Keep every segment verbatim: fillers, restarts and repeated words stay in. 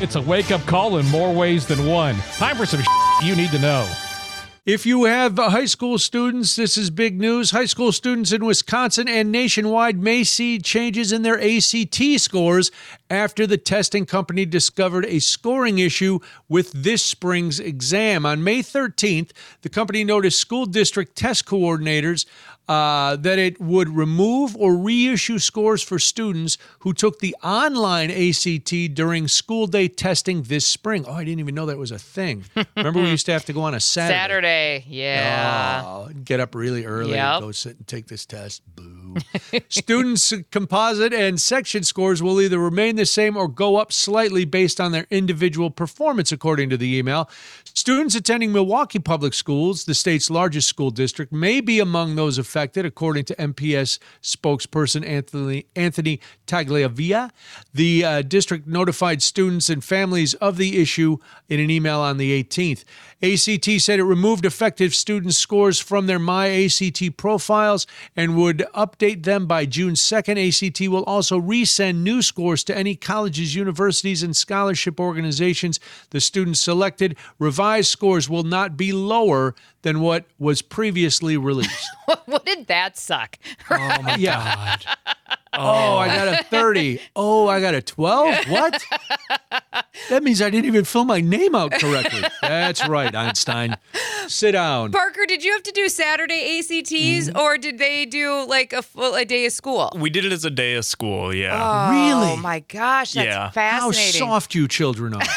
It's a wake-up call in more ways than one. Time for some you need to know. If you have uh, high school students, this is big news. High school students in Wisconsin and nationwide may see changes in their A C T scores after the testing company discovered a scoring issue with this spring's exam. On May thirteenth, the company noticed school district test coordinators uh, that it would remove or reissue scores for students who took the online A C T during school day testing this spring. Oh, I didn't even know that was a thing. Remember we used to have to go on a Saturday. Saturday, yeah. Oh, get up really early Yep. and go sit and take this test. Boo. Students' composite and section scores will either remain the same or go up slightly based on their individual performance, according to the email. Students attending Milwaukee Public Schools, the state's largest school district, may be among those affected, according to M P S spokesperson Anthony, Anthony Tagliavia. The uh, district notified students and families of the issue in an email on the eighteenth. A C T said it removed affected students' scores from their My A C T profiles and would update them by June second. A C T will also resend new scores to any colleges, universities, and scholarship organizations the students selected. Revised scores will not be lower than what was previously released. What did that suck? Oh, my yeah. God. Oh, I got a thirty. Oh, I got a twelve? What? That means I didn't even fill my name out correctly. That's right, Einstein. Sit down. Parker, did you have to do Saturday A C Ts Mm-hmm. or did they do like a full a day of school? We did it as a day of school, yeah. Oh, Really? Oh my gosh, that's Yeah. How fascinating. soft you children are.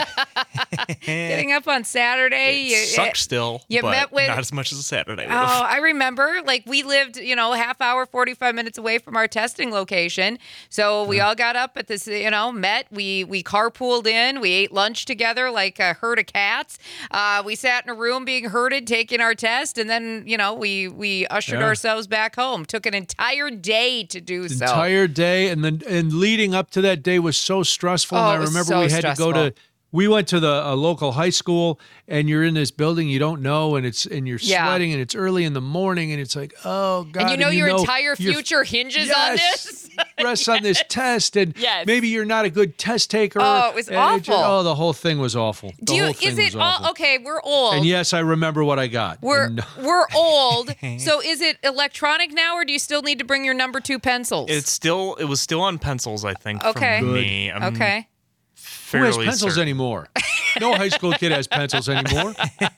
Getting up on Saturday. It you, sucks still, you but met with- not as much as a Saturday. Oh, I remember. Like we lived, you know, a half hour, forty-five minutes away from our testing location. So we all got up at this, you know, met. We we carpooled in. We ate lunch together like a herd of cats. Uh, we sat in a room being herded, taking our test, and then, you know, we we ushered Yeah. ourselves back home. Took an entire day to do so. Entire day, and then and leading up to that day was so stressful. Oh, and I it was remember so we had stressful. to go to. We went to the a local high school, and you're in this building you don't know, and it's and you're Yeah. sweating, and it's early in the morning, and it's like, oh God! and you know your entire your future hinges on Yes. this. rests on this test, and Yes. maybe you're not a good test taker. Oh, it was and just- awful. oh, the whole thing was awful. The Do you? whole thing Is was it awful. all okay? We're old. And yes, I remember what I got. We're And- we're old. So is it electronic now, or do you still need to bring your number two pencils? It's still, it was still on pencils, I think, Okay. from Good. me. I'm okay. who has fairly pencils certain. anymore? No high school kid has pencils anymore.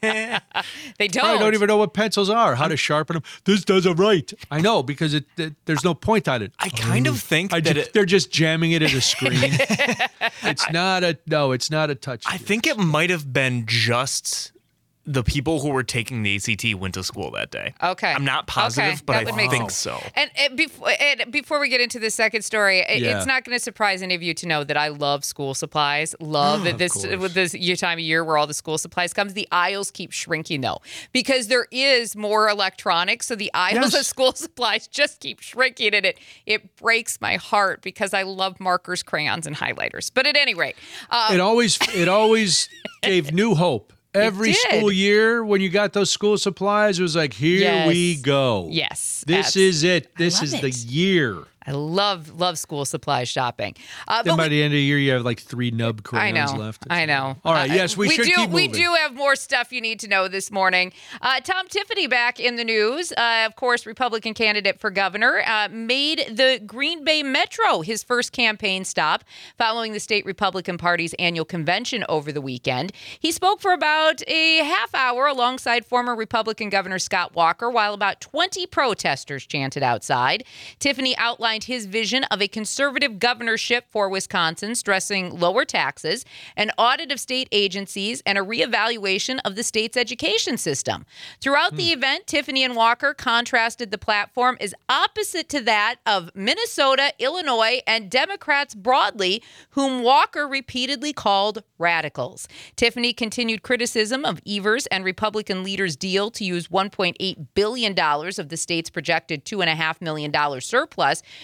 They don't. I don't even know what pencils are, how to sharpen them. This doesn't write. I know, because it, it there's no point on it. I kind of think I that ju- it, they're just jamming it at a screen. It's not a no. It's not a touch. I think it might have been just the people who were taking the A C T went to school that day. Okay. I'm not positive, Okay, but that I would make think sense. so. And, and, before, and before we get into the second story, it- Yeah. it's not going to surprise any of you to know that I love school supplies. Love Of this course. with this year time of year where all the school supplies comes. The aisles keep shrinking though, because there is more electronics. So the aisles Yes. of school supplies just keep shrinking, and it it breaks my heart because I love markers, crayons, and highlighters. But at any rate, um, it always it always gave new hope. Every did. school year, when you got those school supplies, it was like, here Yes. we go. yes, This that's- is it. This love is the it. year. I love love school supply shopping. Uh, Then but by we- the end of the year, you have like three nub I crayons know. left. I know. All right. Uh, Yes, we, should do. keep We moving. do have more stuff you need to know this morning. Uh, Tom Tiffany back in the news. Uh, of course, Republican candidate for governor uh, made the Green Bay Metro his first campaign stop following the state Republican Party's annual convention over the weekend. He spoke for about a half hour alongside former Republican Governor Scott Walker, while about twenty protesters chanted outside. Tiffany outlined his vision of a conservative governorship for Wisconsin, stressing lower taxes, an audit of state agencies, and a reevaluation of the state's education system. Throughout the event, Tiffany and Walker contrasted the platform as opposite to that of Minnesota, Illinois, and Democrats broadly, whom Walker repeatedly called radicals. Tiffany continued criticism of Evers and Republican leaders' deal to use one point eight billion dollars of the state's projected two point five million dollars surplus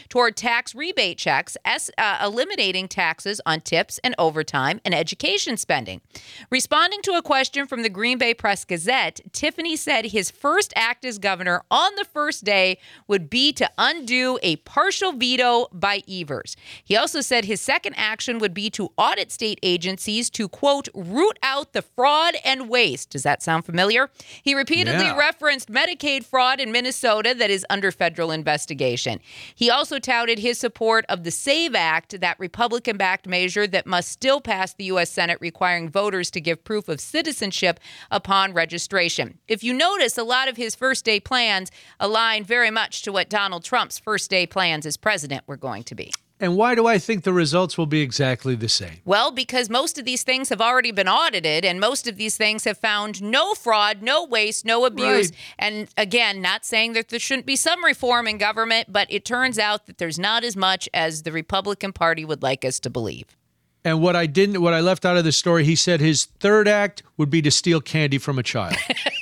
toward tax rebate checks, as, uh, eliminating taxes on tips and overtime and education spending. Responding to a question from the Green Bay Press-Gazette, Tiffany said his first act as governor on the first day would be to undo a partial veto by Evers. He also said his second action would be to audit state agencies to, quote, root out the fraud and waste. Does that sound familiar? He repeatedly Yeah. referenced Medicaid fraud in Minnesota that is under federal investigation. He also touted his support of the SAVE Act, that Republican-backed measure that must still pass the U S Senate, requiring voters to give proof of citizenship upon registration. If you notice, a lot of his first-day plans align very much to what Donald Trump's first-day plans as president were going to be. And why do I think the results will be exactly the same? Well, because most of these things have already been audited, and most of these things have found no fraud, no waste, no abuse. Right. And again, not saying that there shouldn't be some reform in government, but it turns out that there's not as much as the Republican Party would like us to believe. And what I didn't, what I left out of the story, he said his third act would be to steal candy from a child.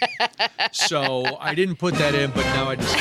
So I didn't put that in, but now I just.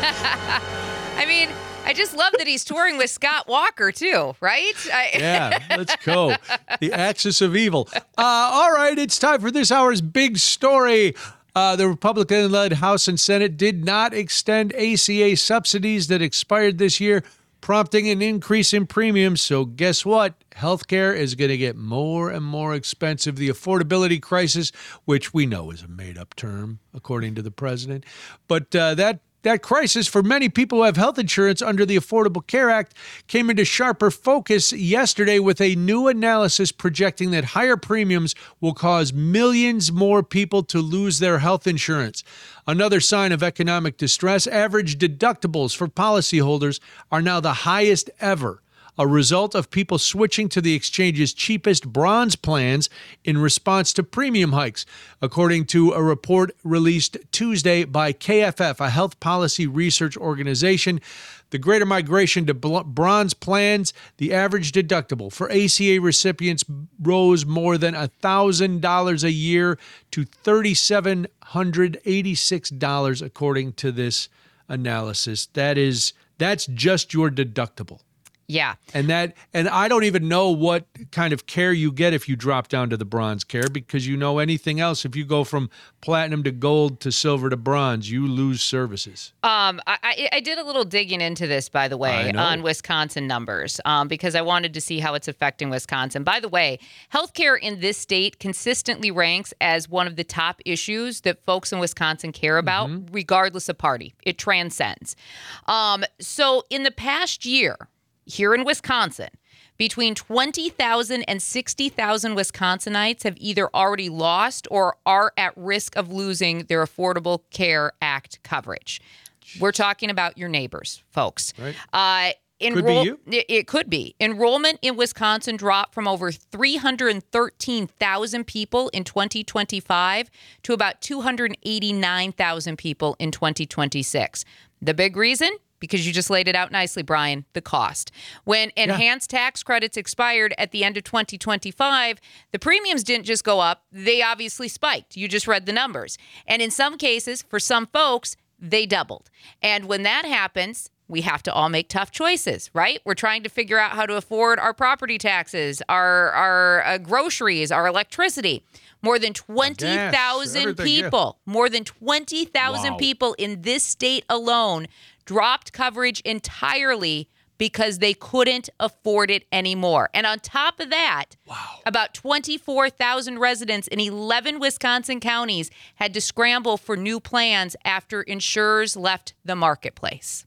I mean, I just love that he's touring with Scott Walker, too, right? I- Yeah, let's go. The axis of evil. Uh, all right, it's time for this hour's big story. Uh, the Republican-led House and Senate did not extend A C A subsidies that expired this year, prompting an increase in premiums. So guess what? Healthcare is going to get more and more expensive. The affordability crisis, which we know is a made-up term, according to the president, but uh, that That crisis for many people who have health insurance under the Affordable Care Act came into sharper focus yesterday with a new analysis projecting that higher premiums will cause millions more people to lose their health insurance. Another sign of economic distress, average deductibles for policyholders are now the highest ever, a result of people switching to the exchange's cheapest bronze plans in response to premium hikes, according to a report released Tuesday by K F F, a health policy research organization. The greater migration to bronze plans, the average deductible for A C A recipients rose more than one thousand dollars a year to three thousand seven hundred eighty-six dollars, according to this analysis. That is, that's just your deductible. Yeah. And that, and I don't even know what kind of care you get if you drop down to the bronze care, because you know anything else, if you go from platinum to gold to silver to bronze, you lose services. Um, I, I, I did a little digging into this, by the way, on Wisconsin numbers, um, because I wanted to see how it's affecting Wisconsin. By the way, healthcare in this state consistently ranks as one of the top issues that folks in Wisconsin care about, mm-hmm. regardless of party. It transcends. Um, so in the past year, here in Wisconsin, between twenty thousand and sixty thousand Wisconsinites have either already lost or are at risk of losing their Affordable Care Act coverage. We're talking about your neighbors, folks. Right. Uh, enroll- could be you. It could be. Enrollment in Wisconsin dropped from over three hundred thirteen thousand people in twenty twenty-five to about two hundred eighty-nine thousand people in twenty twenty-six. The big reason? Because you just laid it out nicely, Brian, the cost. When enhanced yeah. tax credits expired at the end of twenty twenty-five, the premiums didn't just go up. They obviously spiked. You just read the numbers. And in some cases, for some folks, they doubled. And when that happens, we have to all make tough choices, right? We're trying to figure out how to afford our property taxes, our, our uh, groceries, our electricity. More than twenty thousand people, yeah. more than twenty thousand wow. people in this state alone dropped coverage entirely because they couldn't afford it anymore. And on top of that, wow. about twenty-four thousand residents in eleven Wisconsin counties had to scramble for new plans after insurers left the marketplace.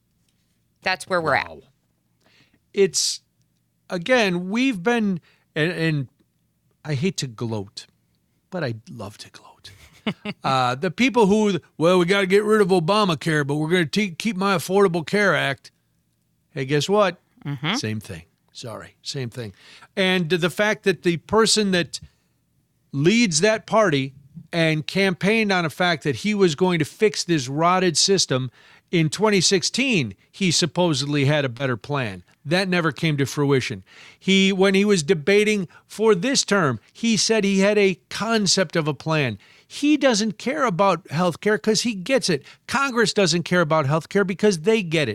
That's where we're wow. at. It's, again, we've been, and, and I hate to gloat, but I love to gloat. uh, the people who, well, we got to get rid of Obamacare, but we're going to keep my Affordable Care Act. Hey, guess what? Mm-hmm. Same thing. Sorry, same thing. And the fact that the person that leads that party and campaigned on a fact that he was going to fix this rotted system in twenty sixteen, he supposedly had a better plan. That never came to fruition. He, when he was debating for this term, he said he had a concept of a plan. He doesn't care about health care because he gets it. Congress doesn't care about health care because they get it.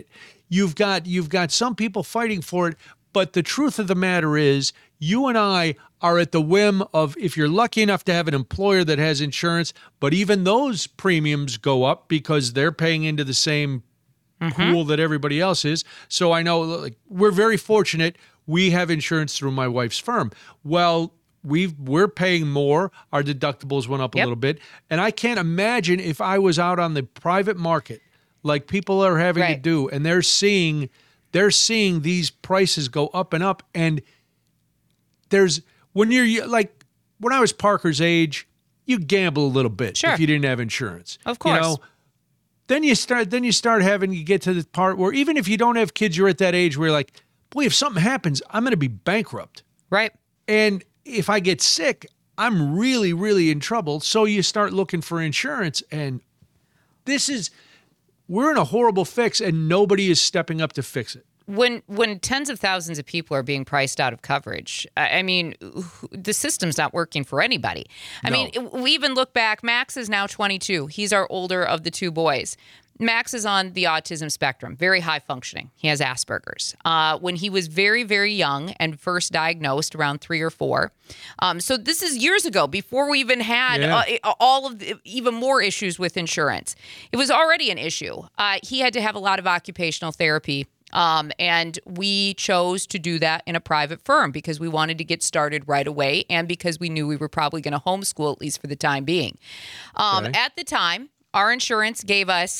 you've got you've got some people fighting for it, but the truth of the matter is, you and I are at the whim of, if you're lucky enough to have an employer that has insurance, but even those premiums go up because they're paying into the same mm-hmm. pool that everybody else is. So I know, like, we're very fortunate. We have insurance through my wife's firm. Well, we've, we're paying more. Our deductibles went up a yep. little bit. And I can't imagine if I was out on the private market, like people are having right. to do, and they're seeing, they're seeing these prices go up and up. And there's, when you're like, when I was Parker's age, you gamble a little bit sure. if you didn't have insurance. Of course. You know, then you start, then you start having, you get to the part where even if you don't have kids, you're at that age where you're like, boy, if something happens, I'm going to be bankrupt. Right. And if I get sick, I'm really, really in trouble. So you start looking for insurance, and this is, we're in a horrible fix, and nobody is stepping up to fix it. When when tens of thousands of people are being priced out of coverage, I I mean, the system's not working for anybody. I No. mean, we even look back. Max is now twenty-two. He's our older of the two boys. Max is on the autism spectrum, very high functioning. He has Asperger's. Uh, when he was very, very young and first diagnosed around three or four, um, so this is years ago, before we even had Yeah. uh, all of the, even more issues with insurance. It was already an issue. Uh, he had to have a lot of occupational therapy. Um, and we chose to do that in a private firm because we wanted to get started right away and because we knew we were probably going to homeschool, at least for the time being. Um, Okay. At the time, our insurance gave us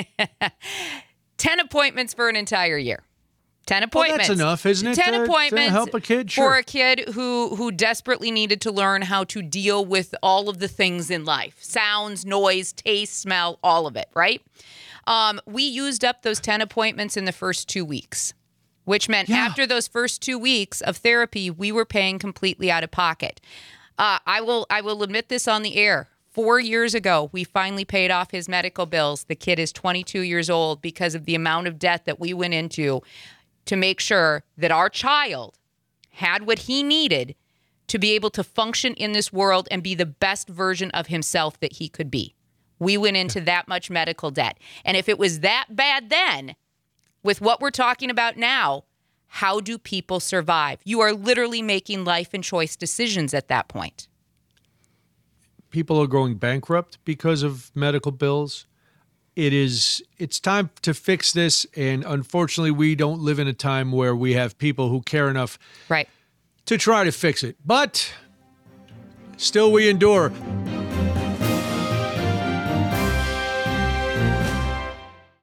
ten appointments for an entire year. ten Well, appointments. that's enough, isn't it? ten to, appointments to help a kid? for Sure. a kid who who desperately needed to learn how to deal with all of the things in life. Sounds, noise, taste, smell, all of it, right? Um, we used up those ten appointments in the first two weeks, which meant Yeah. after those first two weeks of therapy, we were paying completely out of pocket. Uh, I will I will admit this on the air. Four years ago, we finally paid off his medical bills. The kid is twenty-two years old because of the amount of debt that we went into to make sure that our child had what he needed to be able to function in this world and be the best version of himself that he could be. We went into that much medical debt. And if it was that bad then, with what we're talking about now, how do people survive? You are literally making life and choice decisions at that point. People are going bankrupt because of medical bills. It is, it's time to fix this. And unfortunately, we don't live in a time where we have people who care enough Right. to try to fix it. But still, we endure.